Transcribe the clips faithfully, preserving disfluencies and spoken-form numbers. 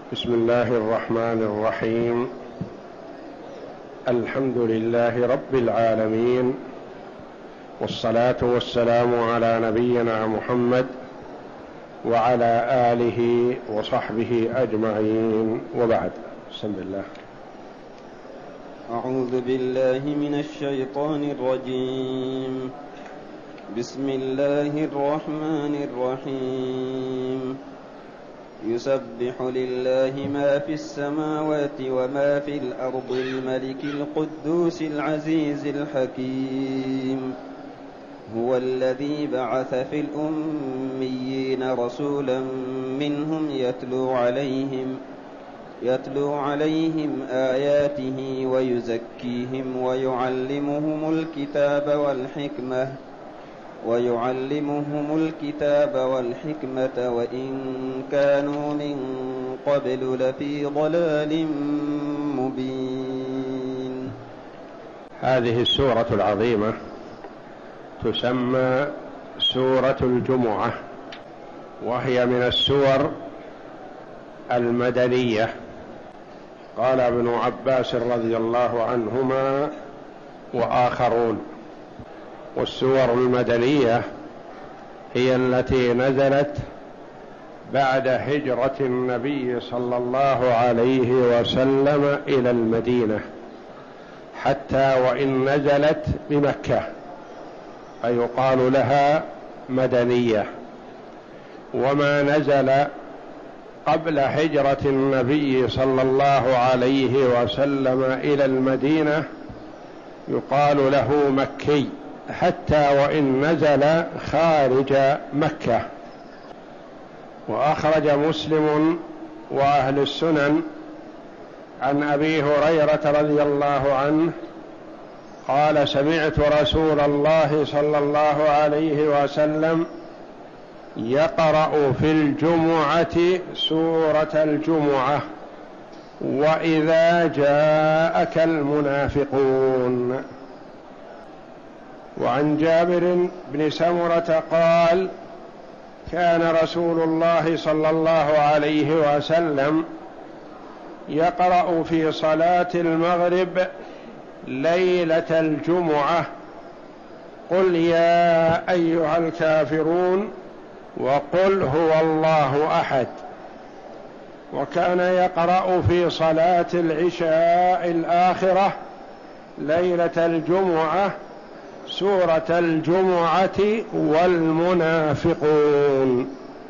بسم الله الرحمن الرحيم. الحمد لله رب العالمين، والصلاة والسلام على نبينا محمد وعلى آله وصحبه أجمعين، وبعد. بسم الله. أعوذ بالله من الشيطان الرجيم. بسم الله الرحمن الرحيم. يسبح لله ما في السماوات وما في الأرض الملك القدوس العزيز الحكيم. هو الذي بعث في الأميين رسولا منهم يتلو عليهم يتلو عليهم آياته ويزكيهم ويعلمهم الكتاب والحكمة ويعلمهم الكتاب والحكمة وإن كانوا من قبل لفي ضلال مبين. هذه السورة العظيمة تسمى سورة الجمعة، وهي من السور المدنية. قال ابن عباس رضي الله عنهما وآخرون: والسور المدنية هي التي نزلت بعد هجرة النبي صلى الله عليه وسلم إلى المدينة، حتى وإن نزلت بمكة فيقال لها مدنية. وما نزل قبل هجرة النبي صلى الله عليه وسلم إلى المدينة يقال له مكي، حتى وإن نزل خارج مكة. وأخرج مسلم وأهل السنن عن أبي هريرة رضي الله عنه قال: سمعت رسول الله صلى الله عليه وسلم يقرأ في الجمعة سورة الجمعة: وإذا جاءك المنافقون. وعن جابر بن سمرة قال: كان رسول الله صلى الله عليه وسلم يقرأ في صلاة المغرب ليلة الجمعة: قل يا أيها الكافرون وقل هو الله أحد. وكان يقرأ في صلاة العشاء الآخرة ليلة الجمعة سورة الجمعة والمنافقون.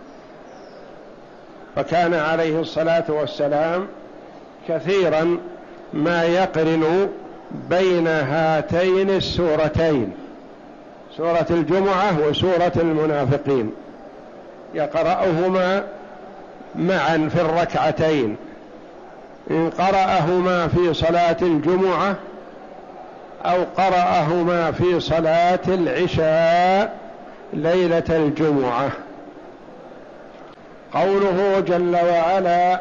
فكان عليه الصلاة والسلام كثيرا ما يقرن بين هاتين السورتين، سورة الجمعة وسورة المنافقين، يقرأهما معا في الركعتين، إن قرأهما في صلاة الجمعة أو قرأهما في صلاة العشاء ليلة الجمعة. قوله جل وعلا: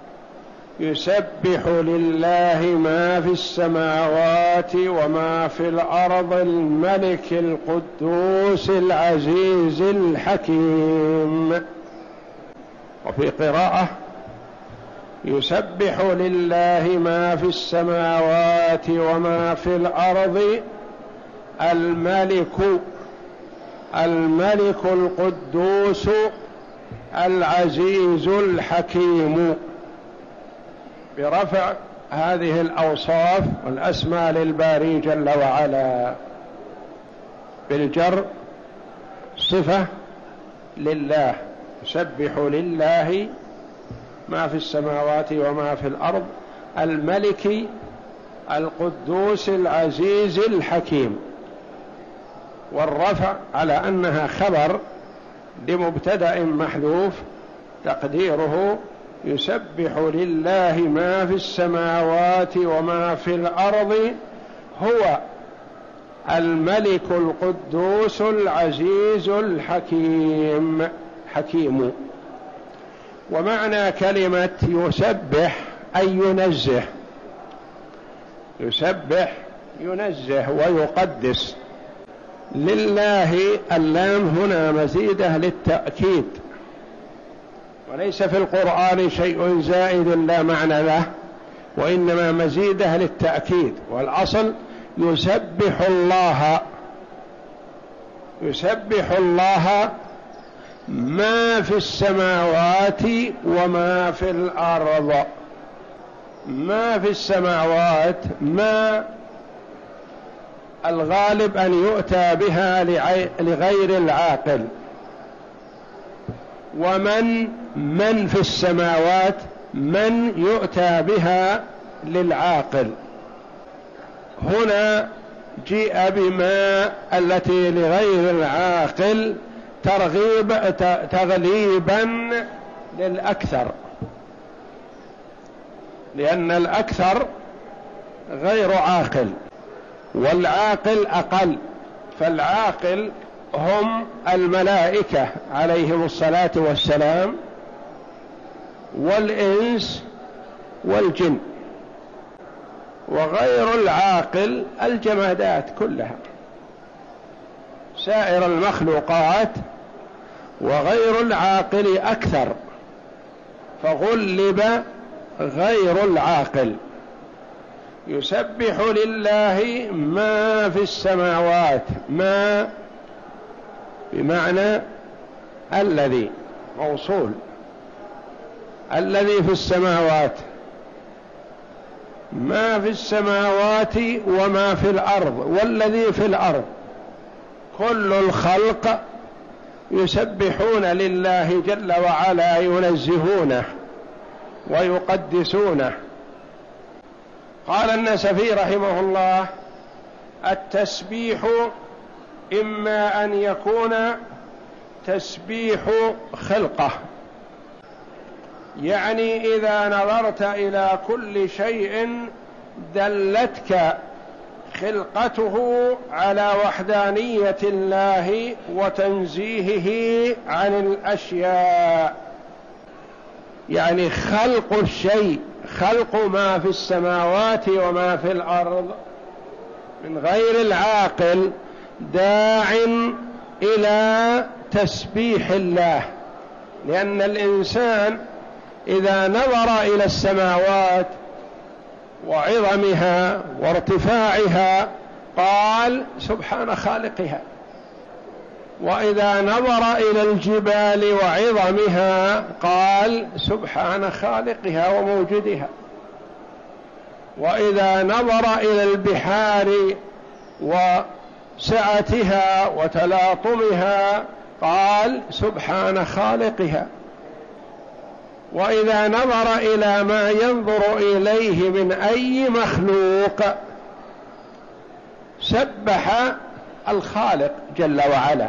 يسبح لله ما في السماوات وما في الأرض الملك القدوس العزيز الحكيم. وفي قراءة: يسبح لله ما في السماوات وما في الأرض الملك الملك القدوس العزيز الحكيم، برفع هذه الأوصاف والأسماء للباري جل وعلا، بالجر صفة لله: يسبح لله ما في السماوات وما في الأرض الملك القدوس العزيز الحكيم. والرفع على أنها خبر لمبتدأ محذوف تقديره: يسبح لله ما في السماوات وما في الأرض هو الملك القدوس العزيز الحكيم حكيم. ومعنى كلمة يسبح أي ينزه، يسبح ينزه ويقدس. لله اللام هنا مزيدة للتأكيد، وليس في القرآن شيء زائد لا معنى له، وإنما مزيده للتأكيد. والأصل يسبح الله، يسبح الله ما في السماوات وما في الأرض. ما في السماوات ما الغالب أن يؤتى بها لغير العاقل، ومن من في السماوات من يؤتى بها للعاقل. هنا جيء بما التي لغير العاقل ترغيب تغليبا للأكثر، لأن الأكثر غير عاقل والعاقل أقل. فالعاقل هم الملائكة عليهم الصلاة والسلام، والإنس والجن، وغير العاقل الجمادات كلها، سائر المخلوقات. وغير العاقل أكثر، فغلب غير العاقل. يسبح لله ما في السماوات، ما بمعنى الذي، موصول، الذي في السماوات، ما في السماوات وما في الأرض. والذي في الأرض كل الخلق يسبحون لله جل وعلا، ينزهونه ويقدسونه. قال النسفي رحمه الله: التسبيح إما أن يكون تسبيح خلقه، يعني إذا نظرت إلى كل شيء دلتك خلقته على وحدانية الله وتنزيهه عن الأشياء. يعني خلق الشيء، خلق ما في السماوات وما في الأرض من غير العاقل داع إلى تسبيح الله، لأن الإنسان إذا نظر إلى السماوات وعظمها وارتفاعها قال سبحان خالقها، وإذا نظر إلى الجبال وعظمها قال سبحان خالقها وموجدها، وإذا نظر إلى البحار وسعتها وتلاطمها قال سبحان خالقها، وإذا نظر إلى ما ينظر إليه من أي مخلوق سبح الخالق جل وعلا.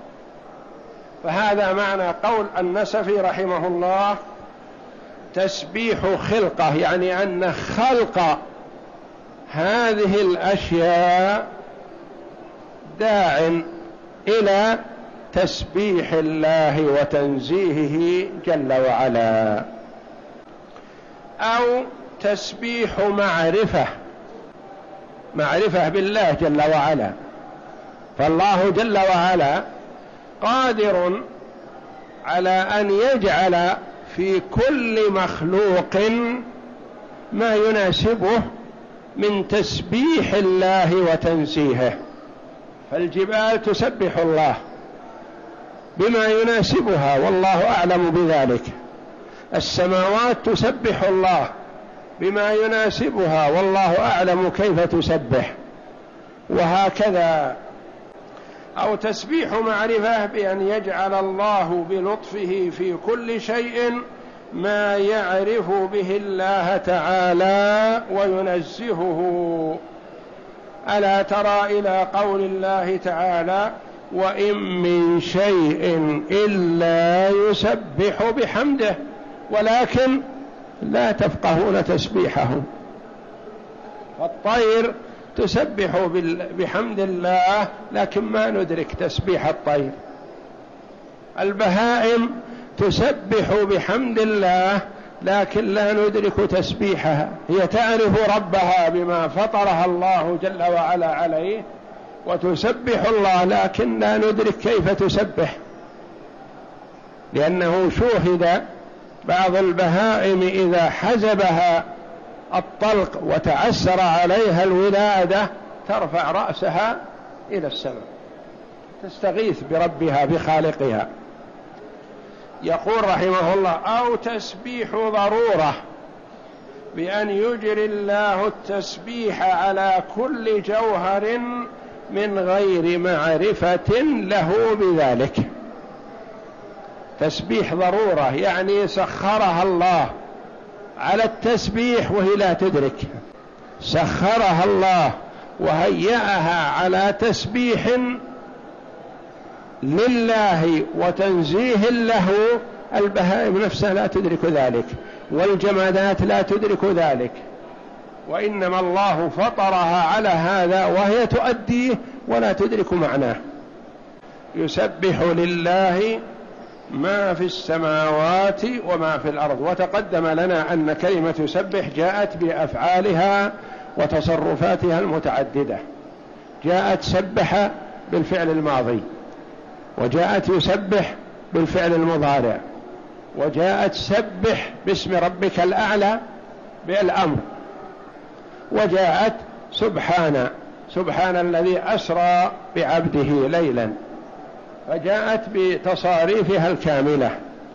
فهذا معنى قول النسفي رحمه الله: تسبيح خلقه، يعني أن خلق هذه الأشياء داع إلى تسبيح الله وتنزيهه جل وعلا. أو تسبيح معرفة، معرفة بالله جل وعلا. فالله جل وعلا قادر على أن يجعل في كل مخلوق ما يناسبه من تسبيح الله وتنزيهه. فالجبال تسبح الله بما يناسبها والله أعلم بذلك، السماوات تسبح الله بما يناسبها والله أعلم كيف تسبح، وهكذا. أو تسبيح معرفة بأن يجعل الله بلطفه في كل شيء ما يعرف به الله تعالى وينزهه. ألا ترى إلى قول الله تعالى: وإن من شيء إلا يسبح بحمده ولكن لا تفقهون تسبيحه. فالطير تسبح بحمد الله لكن ما ندرك تسبيح الطير. البهائم تسبح بحمد الله لكن لا ندرك تسبيحها. هي تعرف ربها بما فطرها الله جل وعلا عليه وتسبح الله، لكن لا ندرك كيف تسبح، لأنه شوهد بعض البهائم إذا حزبها الطلق وتعسر عليها الولادة ترفع رأسها إلى السماء تستغيث بربها بخالقها. يقول رحمه الله: أو تسبيح ضرورة، بأن يجري الله التسبيح على كل جوهر من غير معرفة له بذلك. تسبيح ضرورة يعني سخرها الله على التسبيح وهي لا تدرك، سخرها الله وهيأها على تسبيح لله وتنزيه له. البهائم نفسها لا تدرك ذلك، والجمادات لا تدرك ذلك، وإنما الله فطرها على هذا وهي تؤديه ولا تدرك معناه. يسبح لله ما في السماوات وما في الأرض. وتقدم لنا أن كلمة يسبح جاءت بأفعالها وتصرفاتها المتعددة. جاءت سبح بالفعل الماضي، وجاءت يسبح بالفعل المضارع، وجاءت سبح باسم ربك الأعلى بالأمر، وجاءت سبحان سبحان الذي أسرى بعبده ليلا، فجاءت بتصاريفها الكاملة.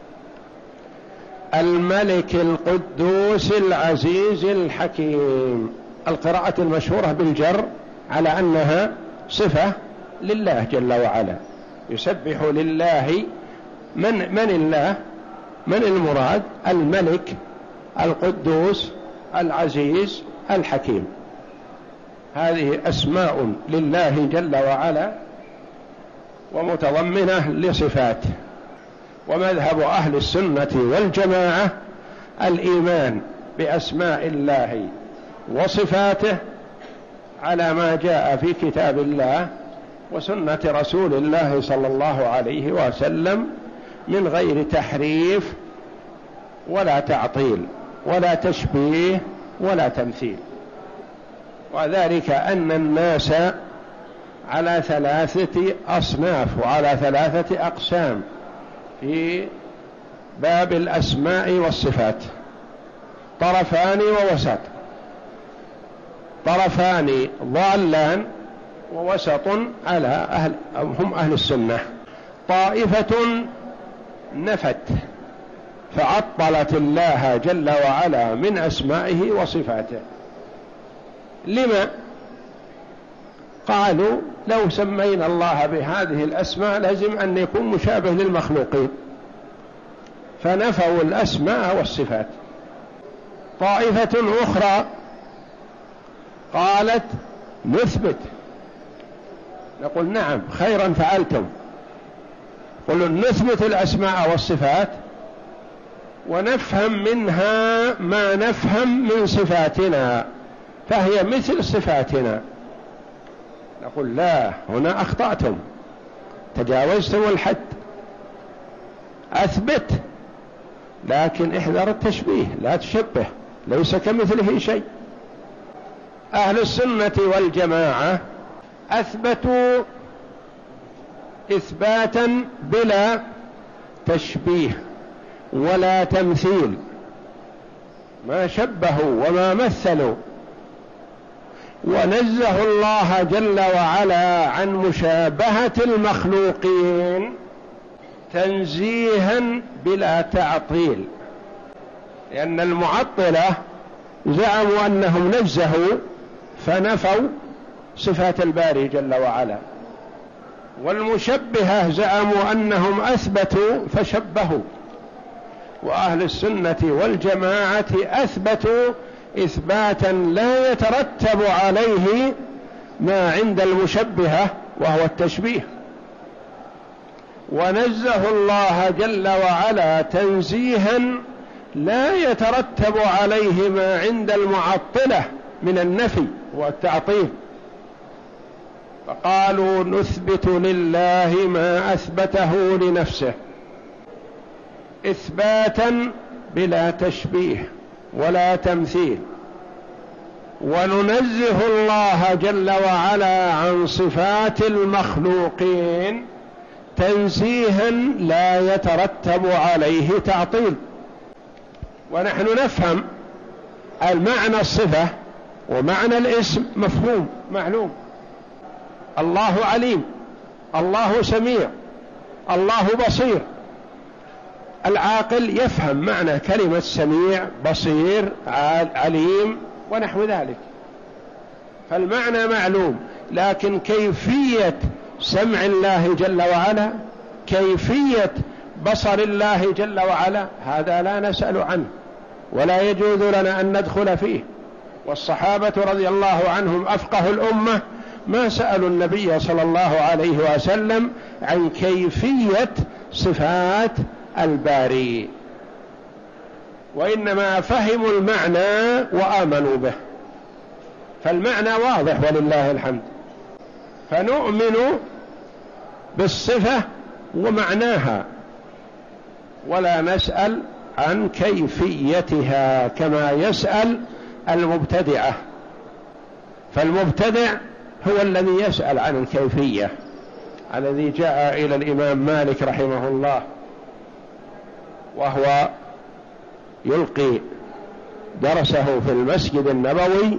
الملك القدوس العزيز الحكيم، القراءة المشهورة بالجر على أنها صفة لله جل وعلا. يسبح لله، من من الله؟ من المراد؟ الملك القدوس العزيز الحكيم. هذه أسماء لله جل وعلا ومتضمنة لصفاته. ومذهب أهل السنة والجماعة الإيمان بأسماء الله وصفاته على ما جاء في كتاب الله وسنة رسول الله صلى الله عليه وسلم من غير تحريف ولا تعطيل ولا تشبيه ولا تمثيل. وذلك أن الناس على ثلاثة أصناف وعلى ثلاثة أقسام في باب الأسماء والصفات: طرفان ووسط. طرفان ضالان، ووسط على أهل هم أهل السنة. طائفة نفت فعطلت الله جل وعلا من أسمائه وصفاته. لما؟ قالوا لو سمينا الله بهذه الأسماء لازم أن يكون مشابه للمخلوقين، فنفوا الأسماء والصفات. طائفة أخرى قالت نثبت، نقول نعم خيرا فعلتم، قلوا نثبت الأسماء والصفات ونفهم منها ما نفهم من صفاتنا فهي مثل صفاتنا. نقول لا، هنا أخطأتم، تجاوزتم الحد. أثبت لكن احذر التشبيه، لا تشبه، ليس كمثله شيء. أهل السنة والجماعة أثبتوا إثباتا بلا تشبيه ولا تمثيل، ما شبهوا وما مثلوا، ونزه الله جل وعلا عن مشابهة المخلوقين تنزيها بلا تعطيل. لأن المعطلة زعموا أنهم نزهوا فنفوا صفات الباري جل وعلا، والمشبهة زعموا أنهم أثبتوا فشبهوا. وأهل السنة والجماعة أثبتوا إثباتا لا يترتب عليه ما عند المشبهة وهو التشبيه، ونزه الله جل وعلا تنزيها لا يترتب عليه ما عند المعطلة من النفي والتعطيل. فقالوا نثبت لله ما أثبته لنفسه إثباتا بلا تشبيه ولا تمثيل، وننزه الله جل وعلا عن صفات المخلوقين تنزيها لا يترتب عليه تعطيل. ونحن نفهم المعنى الصفة ومعنى الاسم مفهوم معلوم. الله عليم، الله سميع، الله بصير. العاقل يفهم معنى كلمة سميع بصير عليم ونحو ذلك، فالمعنى معلوم. لكن كيفية سمع الله جل وعلا، كيفية بصر الله جل وعلا، هذا لا نسأل عنه ولا يجوز لنا أن ندخل فيه. والصحابة رضي الله عنهم أفقه الأمة ما سألوا النبي صلى الله عليه وسلم عن كيفية صفات الباري، وإنما فهموا المعنى وآمنوا به، فالمعنى واضح ولله الحمد. فنؤمن بالصفة ومعناها ولا نسأل عن كيفيتها كما يسأل المبتدعة. فالمبتدع هو الذي يسأل عن الكيفية، الذي جاء إلى الإمام مالك رحمه الله وهو يلقي درسه في المسجد النبوي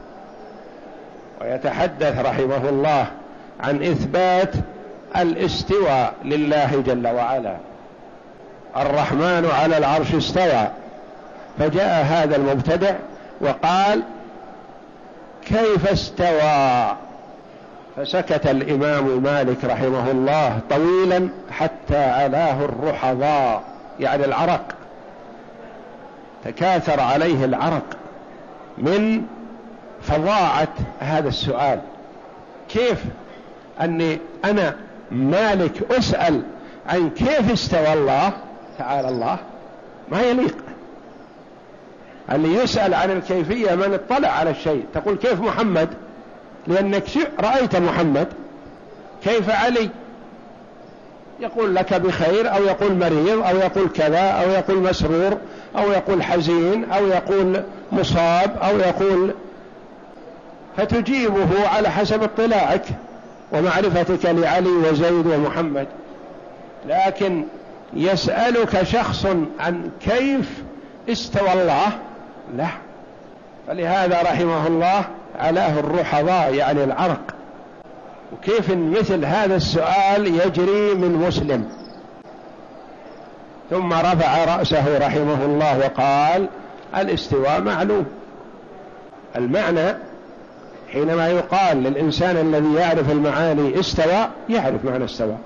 ويتحدث رحمه الله عن إثبات الاستواء لله جل وعلا، الرحمن على العرش استوى. فجاء هذا المبتدع وقال كيف استوى؟ فسكت الإمام مالك رحمه الله طويلا حتى علاه الرحضاء، يعني العرق، تكاثر عليه العرق من فظاعة هذا السؤال. كيف أني أنا مالك أسأل عن كيف استوى الله تعالى الله؟ ما يليق. اللي يسأل عن الكيفية من اطلع على الشيء. تقول كيف محمد لأنك رأيت محمد، كيف علي؟ يقول لك بخير، أو يقول مريض، أو يقول كذا، أو يقول مسرور، أو يقول حزين، أو يقول مصاب، أو يقول، فتجيبه على حسب اطلاعك ومعرفتك لعلي وزيد ومحمد. لكن يسألك شخص عن كيف استوى الله، لا. فلهذا رحمه الله علاه الرحضاء، يعني العرق. وكيف مثل هذا السؤال يجري من مسلم؟ ثم رفع رأسه رحمه الله وقال الاستواء معلوم. المعنى حينما يقال للإنسان الذي يعرف المعاني استوى، يعرف معنى استوى.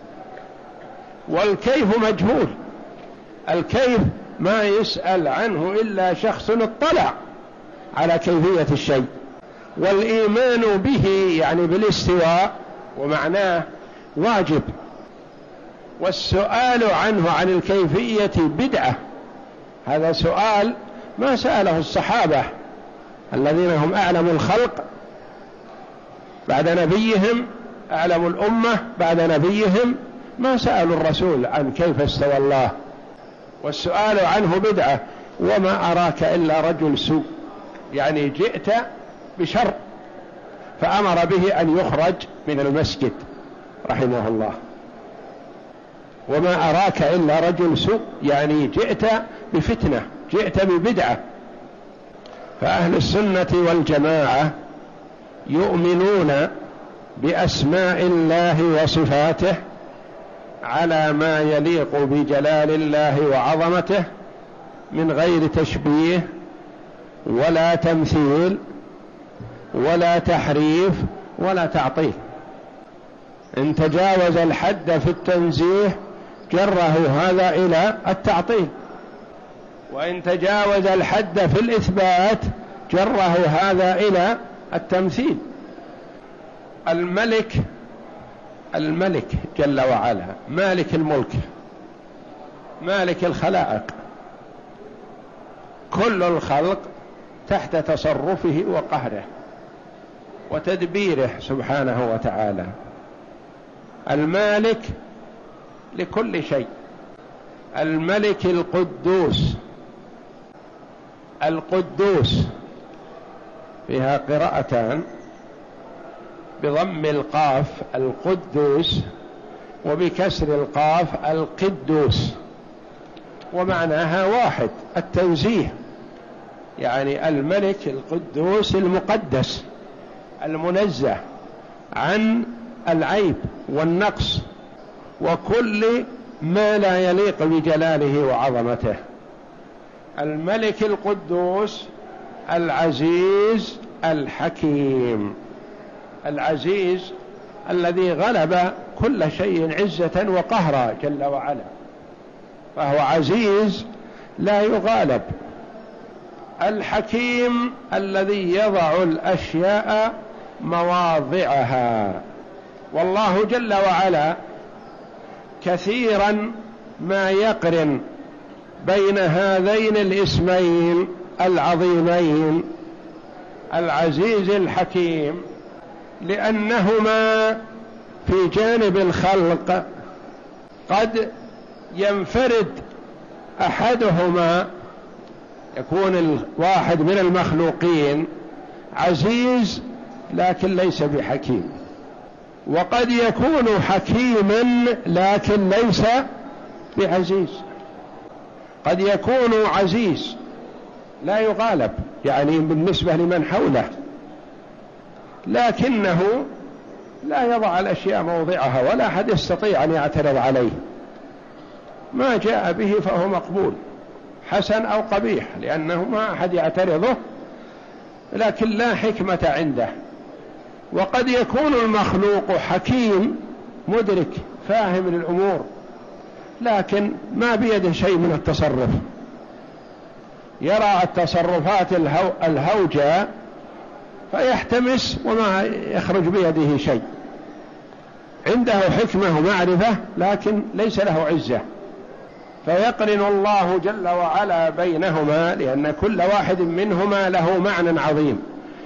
والكيف مجهول. الكيف ما يسأل عنه إلا شخص اطلع على كيفية الشيء. والإيمان به يعني بالاستواء ومعناه واجب، والسؤال عنه عن الكيفية بدعة. هذا سؤال ما سأله الصحابة الذين هم أعلم الخلق بعد نبيهم، أعلم الأمة بعد نبيهم، ما سألوا الرسول عن كيف استوى الله، والسؤال عنه بدعة. وما أراك إلا رجل سوء، يعني جئت بشر، فأمر به أن يخرج من المسجد رحمه الله. وما أراك إلا رجل سوء، يعني جئت بفتنة، جئت ببدعة. فأهل السنة والجماعة يؤمنون بأسماء الله وصفاته على ما يليق بجلال الله وعظمته، من غير تشبيه ولا تمثيل ولا تحريف ولا تعطيل. إن تجاوز الحد في التنزيه جره هذا إلى التعطيل، وإن تجاوز الحد في الإثبات جره هذا إلى التمثيل. الملك الملك جل وعلا مالك الملك، مالك الخلائق، كل الخلق تحت تصرفه وقهره وتدبيره سبحانه وتعالى. المالك لكل شيء، الملك القدوس. القدوس فيها قراءتان بضم القاف القدوس، وبكسر القاف القدوس. ومعناها واحد، التنزيه، يعني الملك القدوس المقدس المنزه عن العيب والنقص وكل ما لا يليق بجلاله وعظمته. الملك القدوس العزيز الحكيم، العزيز الذي غلب كل شيء عزة وقهرا جل وعلا، فهو عزيز لا يغالب. الحكيم الذي يضع الأشياء مواضعها، والله جل وعلا كثيرا ما يقرن بين هذين الاسمين العظيمين العزيز الحكيم، لأنهما في جانب الخلق قد ينفرد أحدهما، يكون الواحد من المخلوقين عزيز لكن ليس بحكيم، وقد يكون حكيما لكن ليس بعزيز. قد يكون عزيز لا يغالب يعني بالنسبة لمن حوله، لكنه لا يضع الأشياء موضعها ولا أحد يستطيع أن يعترض عليه، ما جاء به فهو مقبول حسن أو قبيح، لأنه ما أحد يعترضه، لكن لا حكمة عنده. وقد يكون المخلوق حكيم مدرك فاهم للأمور، لكن ما بيده شيء من التصرف، يرى التصرفات الهو الهوجة فيحتمس وما يخرج بيده شيء، عنده حكمة ومعرفة لكن ليس له عزة، فيقرن الله جل وعلا بينهما، لأن كل واحد منهما له معنى عظيم،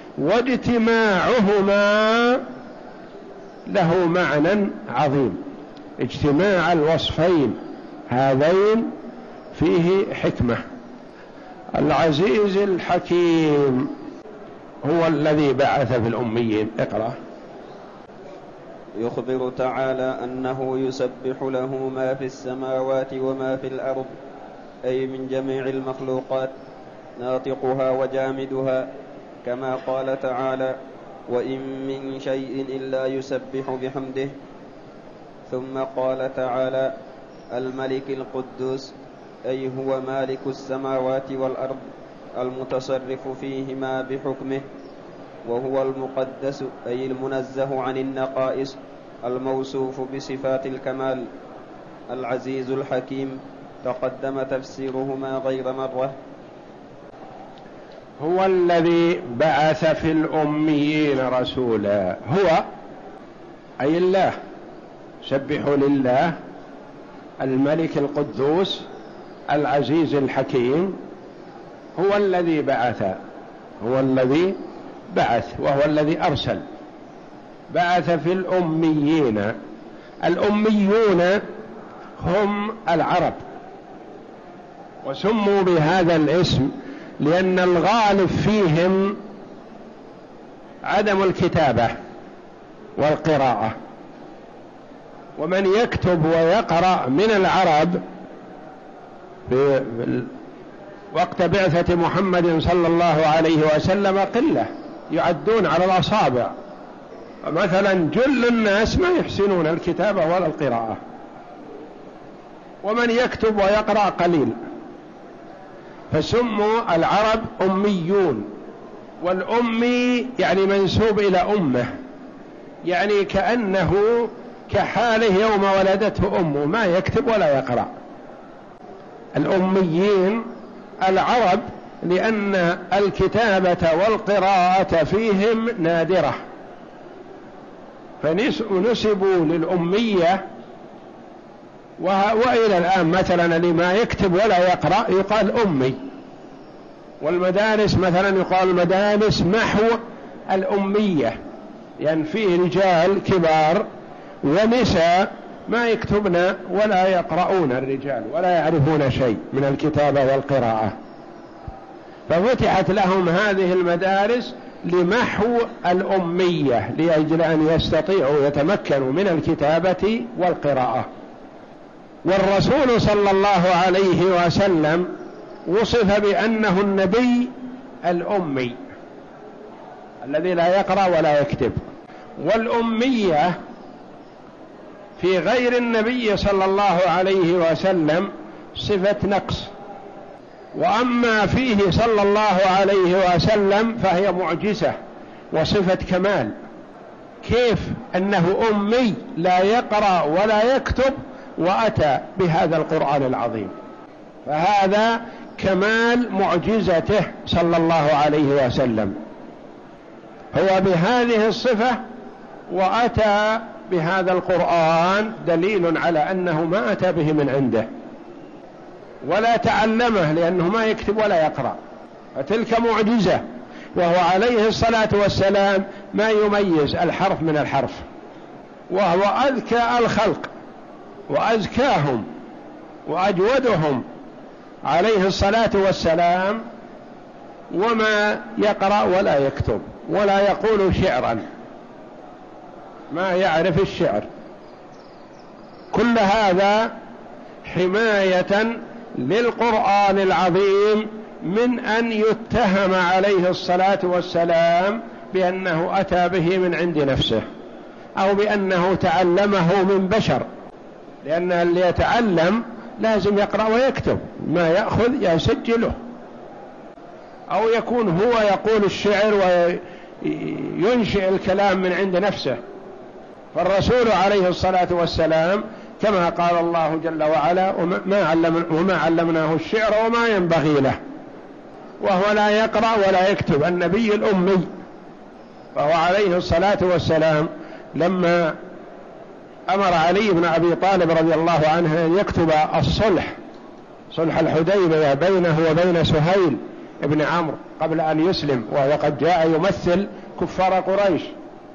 واجتماعهما له معنى عظيم. اجتماع الوصفين هذين فيه حكمة. العزيز الحكيم هو الذي بعث في الأميين. اقرأ. يخبر تعالى أنه يسبح له ما في السماوات وما في الأرض، أي من جميع المخلوقات ناطقها وجامدها، كما قال تعالى: وإن من شيء إلا يسبح بحمده. ثم قال تعالى: الملك القدوس، أي هو مالك السماوات والأرض المتصرف فيهما بحكمه، وهو المقدس، أي المنزه عن النقائص الموصوف بصفات الكمال. العزيز الحكيم تقدم تفسيرهما غير مرة. هو الذي بعث في الأميين رسولا، هو أي الله، سبحوا لله الملك القدوس العزيز الحكيم، هو الذي بعث، هو الذي بعث وهو الذي أرسل. بعث في الأميين، الأميون هم العرب، وسموا بهذا الاسم لأن الغالب فيهم عدم الكتابة والقراءة، ومن يكتب ويقرأ من العرب في وقت بعثة محمد صلى الله عليه وسلم قلة، يعدون على الأصابع، مثلا جل الناس ما يحسنون الكتابة ولا القراءة، ومن يكتب ويقرأ قليل، فسموا العرب أميون. والأمي يعني منسوب إلى أمه، يعني كأنه كحاله يوم ولدته أمه، ما يكتب ولا يقرأ. الأميين العرب لأن الكتابة والقراءة فيهم نادرة، فنسبوا للأمية. وإلى الآن مثلا لما يكتب ولا يقرأ يقال أمي، والمدارس مثلا يقال مدارس محو الأمية، يعني فيه رجال كبار ونساء ما يكتبن ولا يقرؤون، الرجال ولا يعرفون شيء من الكتابة والقراءة، ففتحت لهم هذه المدارس لمحو الأمية، لأجل أن يستطيعوا يتمكنوا من الكتابة والقراءة. والرسول صلى الله عليه وسلم وصف بأنه النبي الأمي الذي لا يقرأ ولا يكتب. والأمية في غير النبي صلى الله عليه وسلم صفة نقص، وأما فيه صلى الله عليه وسلم فهي معجزة وصفة كمال. كيف أنه أمي لا يقرأ ولا يكتب وأتى بهذا القرآن العظيم؟ فهذا كمال معجزته صلى الله عليه وسلم، هو بهذه الصفة وأتى بهذا القرآن، دليل على أنه ما أتى به من عنده ولا تعلمه، لأنه ما يكتب ولا يقرأ، فتلك معجزة. وهو عليه الصلاة والسلام ما يميز الحرف من الحرف، وهو أذكى الخلق وأزكاهم وأجودهم عليه الصلاة والسلام، وما يقرأ ولا يكتب ولا يقول شعرا، ما يعرف الشعر. كل هذا حماية للقرآن العظيم من أن يتهم عليه الصلاة والسلام بأنه أتى به من عند نفسه أو بأنه تعلمه من بشر، لأن اللي يتعلم لازم يقرأ ويكتب، ما يأخذ يسجله، أو يكون هو يقول الشعر وينشئ الكلام من عند نفسه. فالرسول عليه الصلاة والسلام كما قال الله جل وعلا: وما, علم وما علمناه الشعر وما ينبغي له، وهو لا يقرأ ولا يكتب، النبي الأمي. فهو عليه الصلاة والسلام لما أمر علي بن أبي طالب رضي الله عنه أن يكتب الصلح، صلح الحديبية بينه وبين سهيل ابن عمرو قبل أن يسلم، وهو قد جاء يمثل كفار قريش،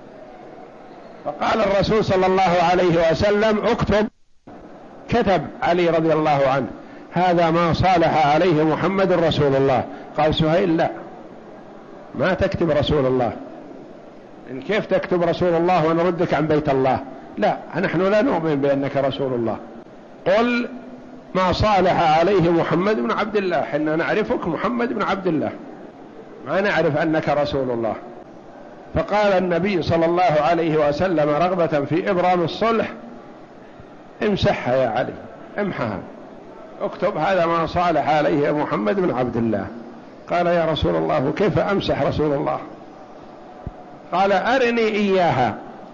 فقال الرسول صلى الله عليه وسلم: اكتب. كتب علي رضي الله عنه: هذا ما صالح عليه محمد رسول الله. قال سهيل: لا، ما تكتب رسول الله، إن كيف تكتب رسول الله ونردك عن بيت الله؟ لا، نحن لا نؤمن بأنك رسول الله، قل ما صالح عليه محمد بن عبد الله، حنا نعرفك محمد بن عبد الله، ما نعرف أنك رسول الله. فقال النبي صلى الله عليه وسلم رغبة في إبرام الصلح: امسحها يا علي، امحها، اكتب هذا ما صالح عليه محمد بن عبد الله. قال: يا رسول الله كيف أمسح رسول الله؟ قال: أرني إياها.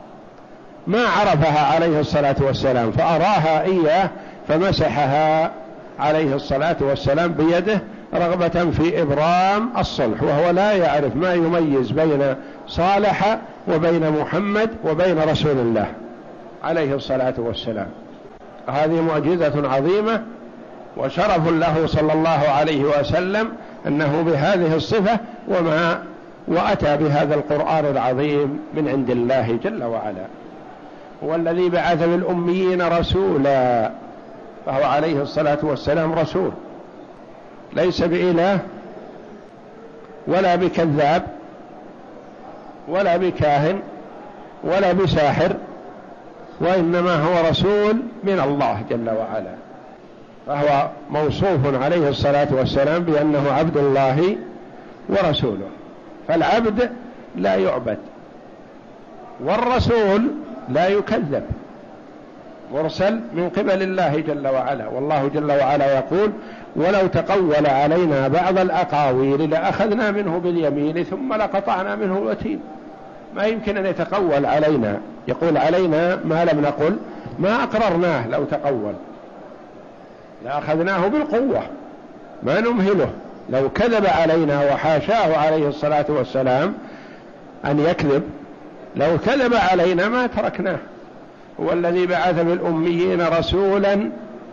ما عرفها عليه الصلاة والسلام فأراها إياه فمسحها عليه الصلاة والسلام بيده رغبة في إبرام الصلح، وهو لا يعرف ما يميز بين صالح وبين محمد وبين رسول الله عليه الصلاة والسلام. هذه معجزة عظيمة وشرف له صلى الله عليه وسلم أنه بهذه الصفة وما وأتى بهذا القرآن العظيم من عند الله جل وعلا. هو الذي بعث للأميين رسولا، فهو عليه الصلاة والسلام رسول، ليس بإله ولا بكذاب ولا بكاهن ولا بساحر، وإنما هو رسول من الله جل وعلا. فهو موصوف عليه الصلاة والسلام بأنه عبد الله ورسوله، فالعبد لا يعبد والرسول لا يكذب، مرسل من قبل الله جل وعلا. والله جل وعلا يقول: ولو تقول علينا بعض الأقاويل لأخذنا منه باليمين ثم لقطعنا منه الوتين. ما يمكن أن يتقول علينا، يقول علينا ما لم نقل، ما أقررناه. لو تقول لأخذناه بالقوة، ما نمهله. لو كذب علينا، وحاشاه عليه الصلاة والسلام أن يكذب، لو كذب علينا ما تركناه. هو الذي بعث بالأميين رسولا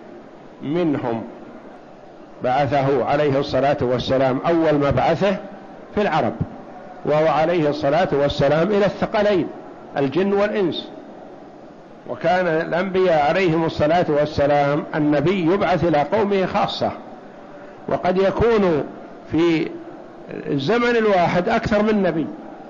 منهم، بعثه عليه الصلاة والسلام أول مبعثه في العرب، وهو عليه الصلاة والسلام إلى الثقلين الجن والإنس. وكان الأنبياء عليهم الصلاة والسلام النبي يبعث إلى قومه خاصة، وقد يكون في الزمن الواحد أكثر من نبي،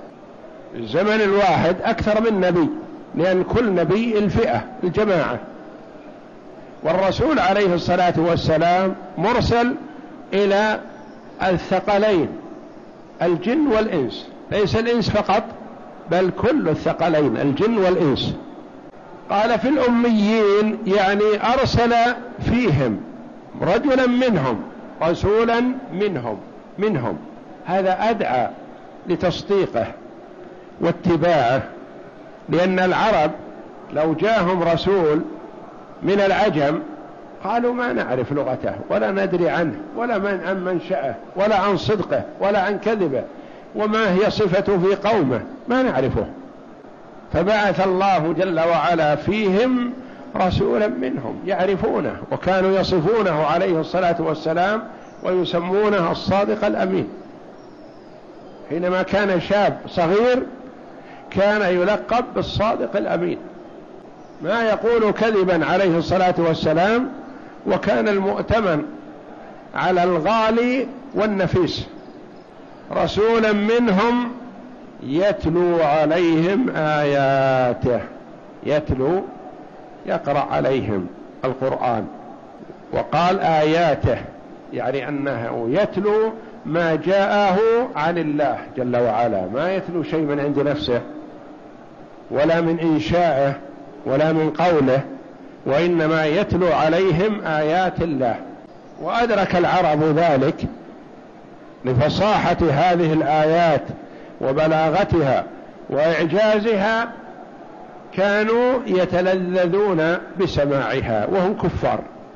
الزمن الواحد أكثر من نبي، لأن كل نبي الفئة الجماعة. والرسول عليه الصلاة والسلام مرسل إلى الثقلين الجن والإنس، ليس الإنس فقط بل كل الثقلين الجن والإنس. قال في الأميين يعني أرسل فيهم رجلا منهم رسولا منهم منهم هذا أدعى لتصديقه واتباعه، لأن العرب لو جاءهم رسول من العجم قالوا ما نعرف لغته ولا ندري عنه ولا من عن منشأه ولا عن صدقه ولا عن كذبه وما هي صفته في قومه ما نعرفه، فبعث الله جل وعلا فيهم رسولا منهم يعرفونه، وكانوا يصفونه عليه الصلاة والسلام ويسمونه الصادق الأمين. حينما كان شاب صغير كان يلقب بالصادق الأمين، ما يقول كذبا عليه الصلاة والسلام، وكان المؤتمن على الغالي والنفيس. رسولا منهم يتلو عليهم آياته، يتلو يقرأ عليهم القرآن، وقال آياته يعني أنه يتلو ما جاءه عن الله جل وعلا، ما يتلو شيء من عند نفسه ولا من إنشائه ولا من قوله، وإنما يتلو عليهم آيات الله. وأدرك العرب ذلك لفصاحة هذه الآيات وبلاغتها وإعجازها، كانوا يتلذذون بسماعها وهم كفار،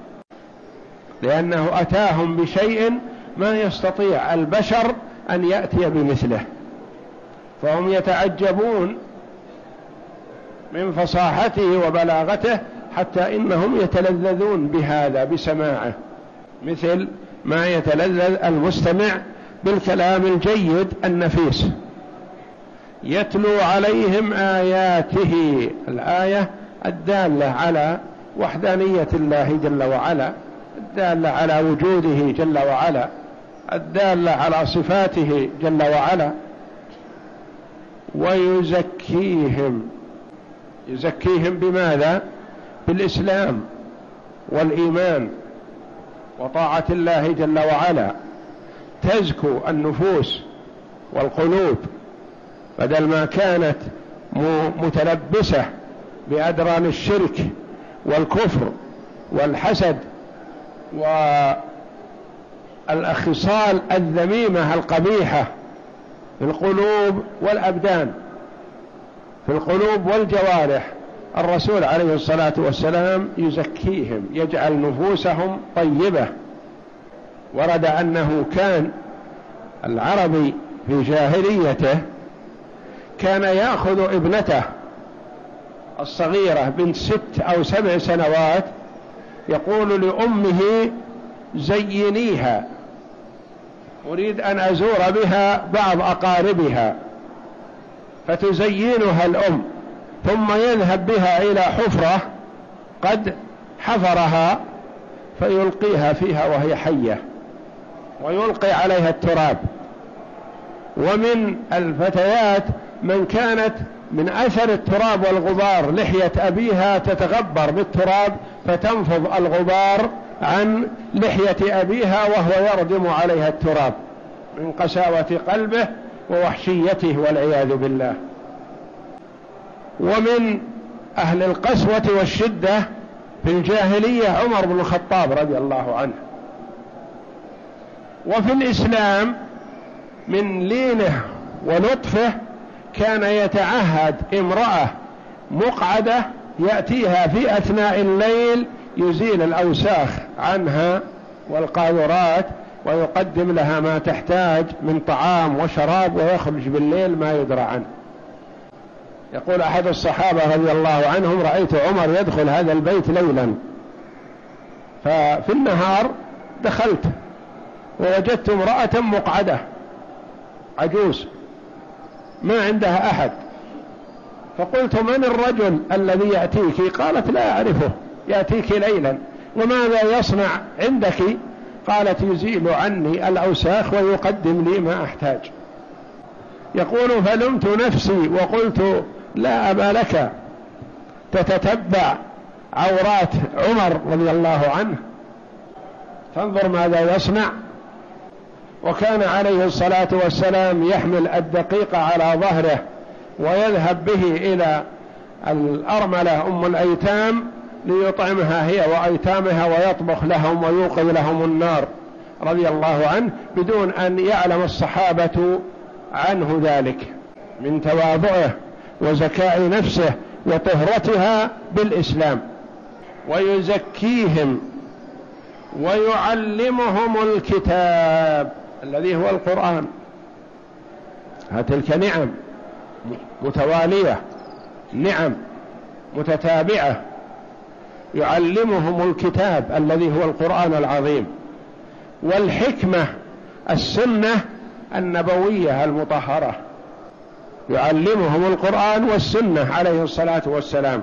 لأنه أتاهم بشيء ما يستطيع البشر أن يأتي بمثله، فهم يتعجبون من فصاحته وبلاغته حتى إنهم يتلذذون بهذا بسماعه، مثل ما يتلذذ المستمع بالكلام الجيد النفيس. يتلو عليهم آياته، الآية الدالة على وحدانية الله جل وعلا، الدالة على وجوده جل وعلا، الدالة على صفاته جل وعلا. ويزكيهم، يزكيهم بماذا؟ بالإسلام والإيمان وطاعة الله جل وعلا، تزكو النفوس والقلوب، بدل ما كانت متلبسة بأدران الشرك والكفر والحسد والخصال الذميمة القبيحة في القلوب والأبدان، في القلوب والجوارح. الرسول عليه الصلاة والسلام يزكيهم، يجعل نفوسهم طيبة. ورد أنه كان العربي في جاهليته كان يأخذ ابنته الصغيرة بنت ست أو سبع سنوات، يقول لأمه زينيها، أريد أن أزور بها بعض أقاربها، فتزينها الأم، ثم يذهب بها إلى حفرة قد حفرها فيلقيها فيها وهي حية ويلقي عليها التراب. ومن الفتيات من كانت من أثر التراب والغبار لحية أبيها تتغبر بالتراب فتنفض الغبار عن لحية أبيها وهو يردم عليها التراب من قساوة قلبه ووحشيته والعياذ بالله. ومن أهل القسوة والشدة في الجاهلية عمر بن الخطاب رضي الله عنه. وفي الإسلام من لينه ولطفه كان يتعهد امرأة مقعدة يأتيها في أثناء الليل يزيل الأوساخ عنها والقاذورات ويقدم لها ما تحتاج من طعام وشراب، ويخرج بالليل ما يدرى عنه. يقول أحد الصحابة رضي الله عنهم: رأيت عمر يدخل هذا البيت ليلا، ففي النهار دخلت ووجدت امرأة مقعدة عجوز ما عندها أحد، فقلت: من الرجل الذي يأتيك؟ قالت: لا أعرفه، يأتيك ليلا، وماذا يصنع عندك؟ قالت: يزيل عني الأوساخ ويقدم لي ما أحتاج. يقول: فلمت نفسي وقلت: لا أبا لك تتتبع عورات عمر رضي الله عنه، فانظر ماذا يصنع. وكان عليه الصلاة والسلام يحمل الدقيق على ظهره ويذهب به إلى الأرملة أم الأيتام ليطعمها هي وأيتامها ويطبخ لهم ويوقظ لهم النار رضي الله عنه، بدون أن يعلم الصحابة عنه ذلك، من تواضعه وزكاء نفسه وطهرتها بالإسلام. ويزكيهم ويعلمهم الكتاب الذي هو القرآن. تلك نعم متوالية، نعم متتابعة. يعلمهم الكتاب الذي هو القرآن العظيم، والحكمة السنة النبوية المطهرة. يعلمهم القرآن والسنة عليه الصلاة والسلام.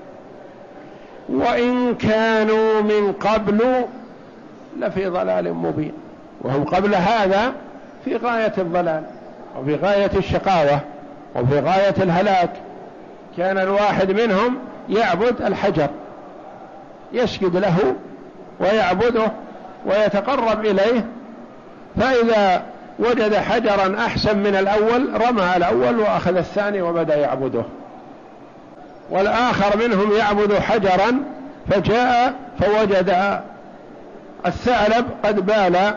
وإن كانوا من قبل لفي ضلال مبين، وهم قبل هذا في غاية الضلال وفي غاية الشقاوة وفي غاية الهلاك. كان الواحد منهم يعبد الحجر، يسجد له ويعبده ويتقرب إليه، فإذا وجد حجرا أحسن من الأول رمى الأول وأخذ الثاني وبدأ يعبده. والآخر منهم يعبد حجرا فجاء فوجد الثعلب قد بال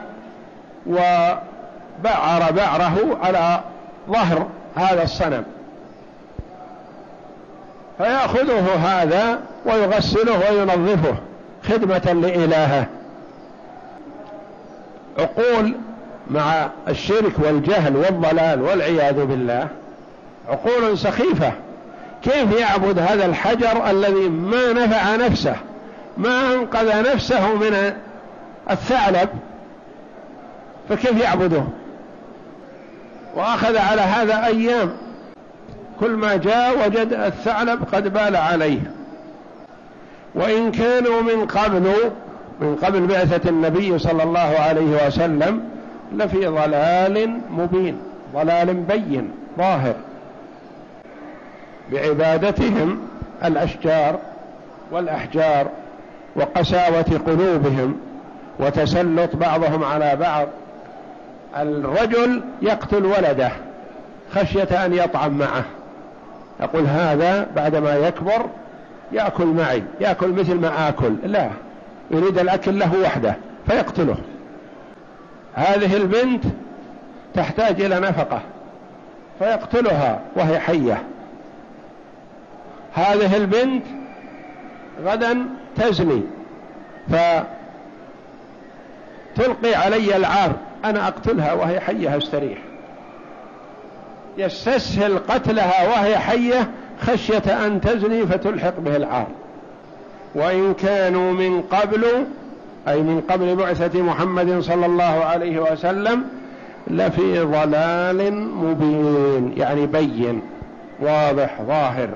وبعر بعره على ظهر هذا الصنم، فيأخذه هذا ويغسله وينظفه خدمة لإلهه. عقول مع الشرك والجهل والضلال والعياذ بالله، عقول سخيفة. كيف يعبد هذا الحجر الذي ما نفع نفسه، ما أنقذ نفسه من الثعلب، فكيف يعبده؟ وأخذ على هذا أيام، كل ما جاء وجد الثعلب قد بال عليه. وإن كانوا من قبل من قبل بعثة النبي صلى الله عليه وسلم لفي ضلال مبين، ضلال بين ظاهر، بعبادتهم الأشجار والأحجار وقساوة قلوبهم وتسلط بعضهم على بعض. الرجل يقتل ولده خشية أن يطعم معه، يقول هذا بعدما يكبر يأكل معي، يأكل مثل ما آكل، لا، يريد الأكل له وحده فيقتله. هذه البنت تحتاج إلى نفقة فيقتلها وهي حية. هذه البنت غدا تزني فتلقي علي العار، أنا أقتلها وهي حية استريح. يستسهل قتلها وهي حية خشية أن تزني فتلحق به العار. وإن كانوا من قبل أي من قبل بعثة محمد صلى الله عليه وسلم لفي ضلال مبين، يعني بين واضح ظاهر.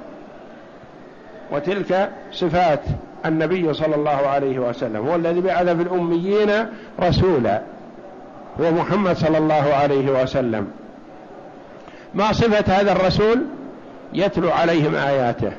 وتلك صفات النبي صلى الله عليه وسلم، هو الذي بعث في الأميين رسولا، هو محمد صلى الله عليه وسلم. ما صفة هذا الرسول؟ يتلو عليهم آياته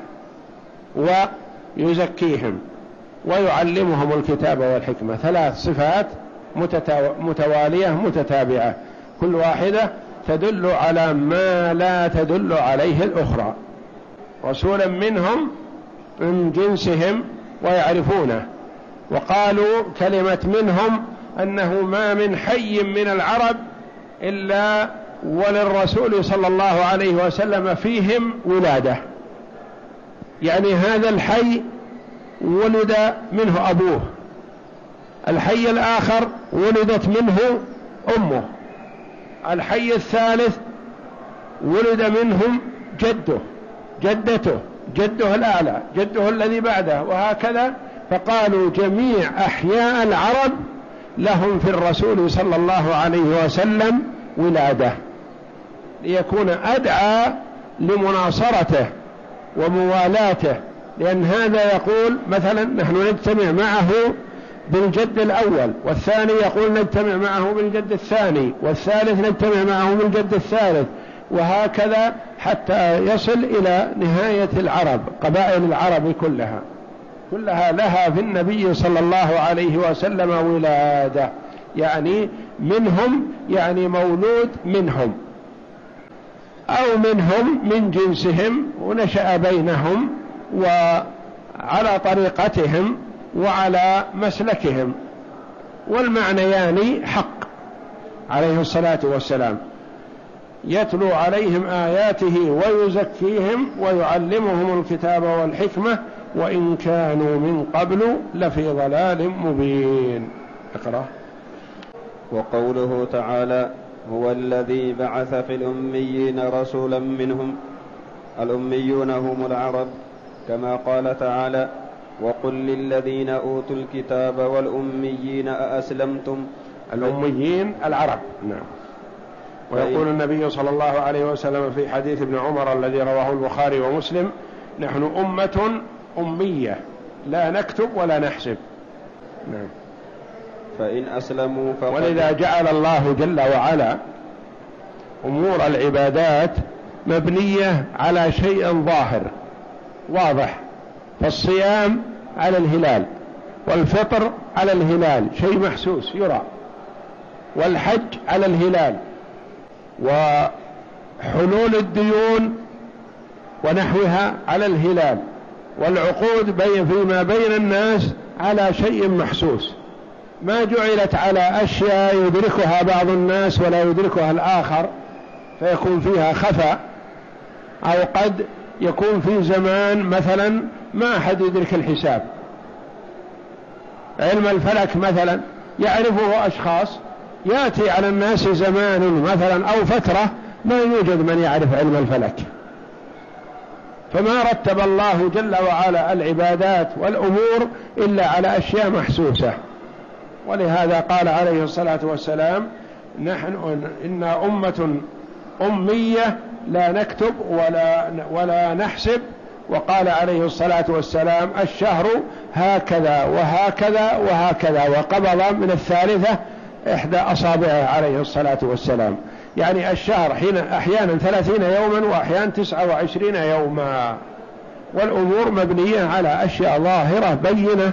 ويزكيهم ويعلمهم الكتاب والحكمة. ثلاث صفات متوالية متتابعة، كل واحدة تدل على ما لا تدل عليه الأخرى. رسولا منهم من جنسهم ويعرفونه. وقالوا كلمة منهم أنه ما من حي من العرب إلا وللرسول صلى الله عليه وسلم فيهم ولادة، يعني هذا الحي ولد منه أبوه، الحي الآخر ولدت منه أمه، الحي الثالث ولد منهم جده، جدته، جده الأعلى، جده الذي بعده، وهكذا. فقالوا جميع أحياء العرب لهم في الرسول صلى الله عليه وسلم ولادة، ليكون أدعى لمناصرته وموالاته. لأن هذا يقول مثلا نحن نجتمع معه بالجد الأول، والثاني يقول نجتمع معه بالجد الثاني، والثالث نجتمع معه بالجد الثالث، وهكذا حتى يصل إلى نهاية العرب، قبائل العرب كلها. كلها لها في النبي صلى الله عليه وسلم ولادة، يعني منهم يعني مولود منهم، أو منهم من جنسهم ونشأ بينهم وعلى طريقتهم وعلى مسلكهم، والمعنيان حق عليه الصلاة والسلام، يتلو عليهم آياته ويزكيهم ويعلمهم الكتاب والحكمة وإن كانوا من قبل لفي ضلال مبين. اقرأ. وقوله تعالى: هو الذي بعث في الأميين رسولا منهم. الأميون هم العرب، كما قال تعالى: وقل للذين أوتوا الكتاب والأميين أأسلمتم. الأميين العرب، نعم. ويقول النبي صلى الله عليه وسلم في حديث ابن عمر الذي رواه البخاري ومسلم: نحن أمة أمية لا نكتب ولا نحسب. نعم. فإن أسلموا فقد. ولذا جعل الله جل وعلا أمور العبادات مبنية على شيء ظاهر واضح، فالصيام على الهلال، والفطر على الهلال شيء محسوس يرى، والحج على الهلال، وحلول الديون ونحوها على الهلال، والعقود بين فيما بين الناس على شيء محسوس، ما جعلت على أشياء يدركها بعض الناس ولا يدركها الآخر فيكون فيها خفاء، أو قد يكون في زمان مثلا ما أحد يدرك الحساب. علم الفلك مثلا يعرفه أشخاص، يأتي على الناس زمان مثلا أو فترة ما يوجد من يعرف علم الفلك، فما رتب الله جل وعلا العبادات والأمور إلا على أشياء محسوسة. ولهذا قال عليه الصلاة والسلام: نحن إنا أمة أمية لا نكتب ولا, ولا نحسب. وقال عليه الصلاة والسلام: الشهر هكذا وهكذا وهكذا، وقبض من الثالثة إحدى أصابعه عليه الصلاة والسلام، يعني الشهر حين أحيانا ثلاثين يوما وأحيانا تسعة وعشرين يوما، والأمور مبنية على أشياء ظاهرة بينة.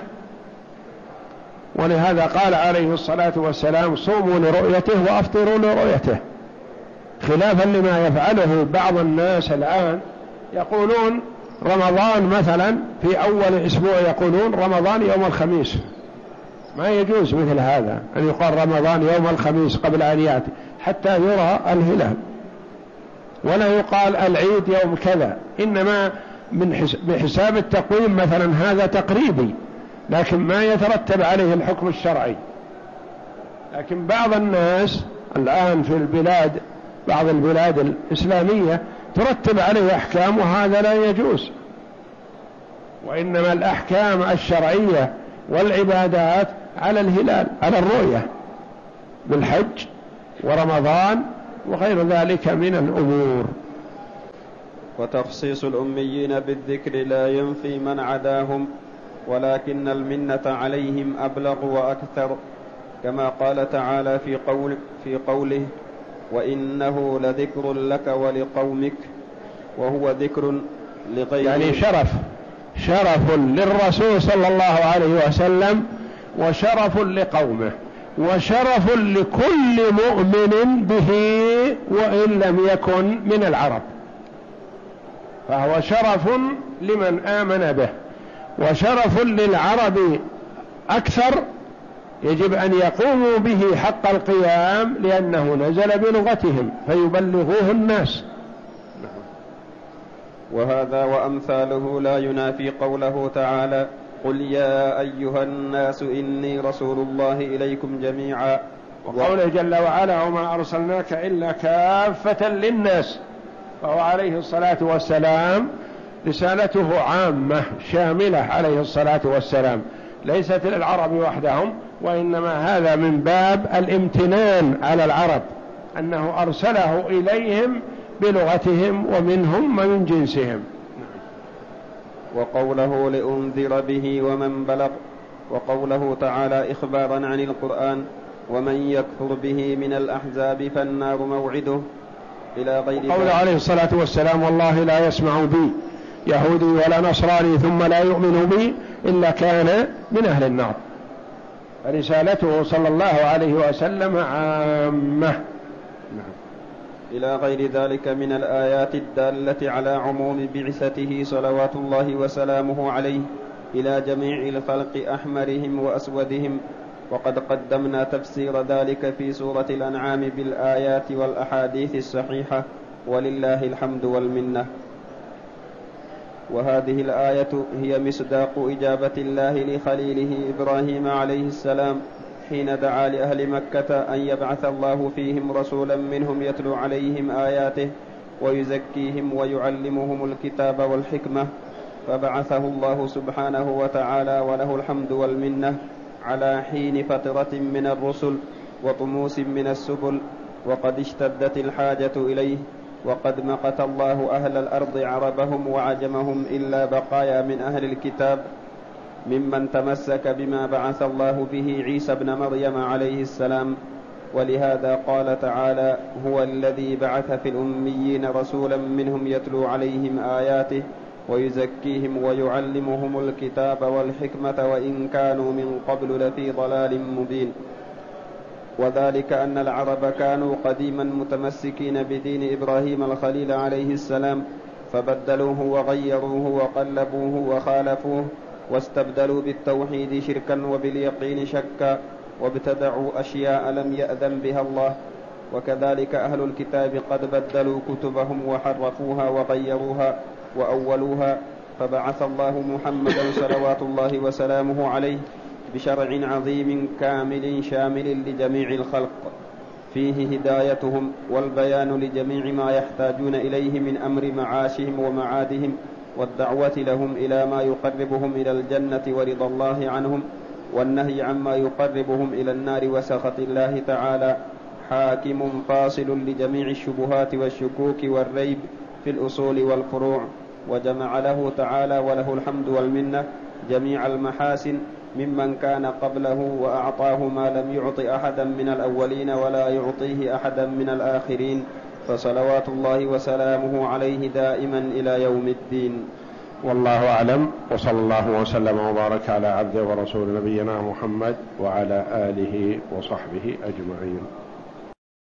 ولهذا قال عليه الصلاة والسلام: صوموا لرؤيته وأفطروا لرؤيته، خلافا لما يفعله بعض الناس الآن، يقولون رمضان مثلا في أول أسبوع يقولون رمضان يوم الخميس. ما يجوز مثل هذا أن يقال رمضان يوم الخميس قبل أن يأتي حتى يرى الهلال، ولا يقال العيد يوم كذا، إنما من بحساب التقويم مثلا هذا تقريبي، لكن ما يترتب عليه الحكم الشرعي. لكن بعض الناس الآن في البلاد، بعض البلاد الإسلامية ترتب عليه أحكام، وهذا لا يجوز. وإنما الأحكام الشرعية والعبادات على الهلال، على الرؤية، بالحج ورمضان وغير ذلك من الأمور. وتخصيص الأميين بالذكر لا ينفي من عداهم، ولكن المنة عليهم أبلغ وأكثر، كما قال تعالى في, قول في قوله: وإنه لذكر لك ولقومك، وهو ذكر لغيره، يعني شرف شرف للرسول صلى الله عليه وسلم، وشرف لقومه، وشرف لكل مؤمن به وإن لم يكن من العرب، فهو شرف لمن آمن به، وشرف للعرب أكثر، يجب أن يقوموا به حق القيام لأنه نزل بلغتهم فيبلغوه الناس. وهذا وأمثاله لا ينافي قوله تعالى: قل يا أيها الناس إني رسول الله إليكم جميعا، وقوله جل وعلا: وما أرسلناك إلا كافة للناس، فهو عليه الصلاة والسلام رسالته عامة شاملة عليه الصلاة والسلام، ليست للعرب وحدهم، وإنما هذا من باب الامتنان على العرب أنه أرسله إليهم بلغتهم ومنهم ومن جنسهم. وقوله لأنذر به ومن بلغ، وقوله تعالى إخبارا عن القرآن: ومن يكفر به من الأحزاب فالنار موعده، إلى غير ذلك. قوله عليه الصلاة والسلام: والله لا يسمع بي يهودي ولا نصراني ثم لا يؤمن بي إلا كان من أهل النار. رسالته صلى الله عليه وسلم عامة. نعم. إلى غير ذلك من الآيات الدالة على عموم بعثته صلوات الله وسلامه عليه إلى جميع الخلق أحمرهم وأسودهم، وقد قدمنا تفسير ذلك في سورة الأنعام بالآيات والأحاديث الصحيحة، ولله الحمد والمنة. وهذه الآية هي مصداق إجابة الله لخليله إبراهيم عليه السلام حين دعا لأهل مكة أن يبعث الله فيهم رسولا منهم يتلو عليهم آياته ويزكيهم ويعلمهم الكتاب والحكمة، فبعثه الله سبحانه وتعالى وله الحمد والمنة على حين فترة من الرسل وطموس من السبل، وقد اشتدت الحاجة إليه، وقد مقت الله أهل الأرض عربهم وعجمهم إلا بقايا من أهل الكتاب ممن تمسك بما بعث الله به عيسى ابن مريم عليه السلام. ولهذا قال تعالى: هو الذي بعث في الأميين رسولا منهم يتلو عليهم آياته ويزكيهم ويعلمهم الكتاب والحكمة وإن كانوا من قبل لفي ضلال مبين. وذلك أن العرب كانوا قديما متمسكين بدين إبراهيم الخليل عليه السلام، فبدلوه وغيروه وقلبوه وخالفوه، واستبدلوا بالتوحيد شركا وباليقين شكا، وابتدعوا أشياء لم يأذن بها الله. وكذلك أهل الكتاب قد بدلوا كتبهم وحرفوها وغيروها وأولوها، فبعث الله محمدا صلوات الله وسلامه عليه بشرع عظيم كامل شامل لجميع الخلق، فيه هدايتهم والبيان لجميع ما يحتاجون إليه من أمر معاشهم ومعادهم، والدعوة لهم إلى ما يقربهم إلى الجنة ورضا الله عنهم، والنهي عما يقربهم إلى النار وسخط الله تعالى، حاكم فاصل لجميع الشبهات والشكوك والريب في الأصول والفروع. وجمع له تعالى وله الحمد والمنة جميع المحاسن ممن كان قبله، وأعطاه ما لم يعط أحدا من الأولين ولا يعطيه أحدا من الآخرين، فصلوات الله وسلامه عليه دائما إلى يوم الدين. والله أعلم، وصلى الله وسلم وبارك على عبده ورسول نبينا محمد وعلى آله وصحبه أجمعين.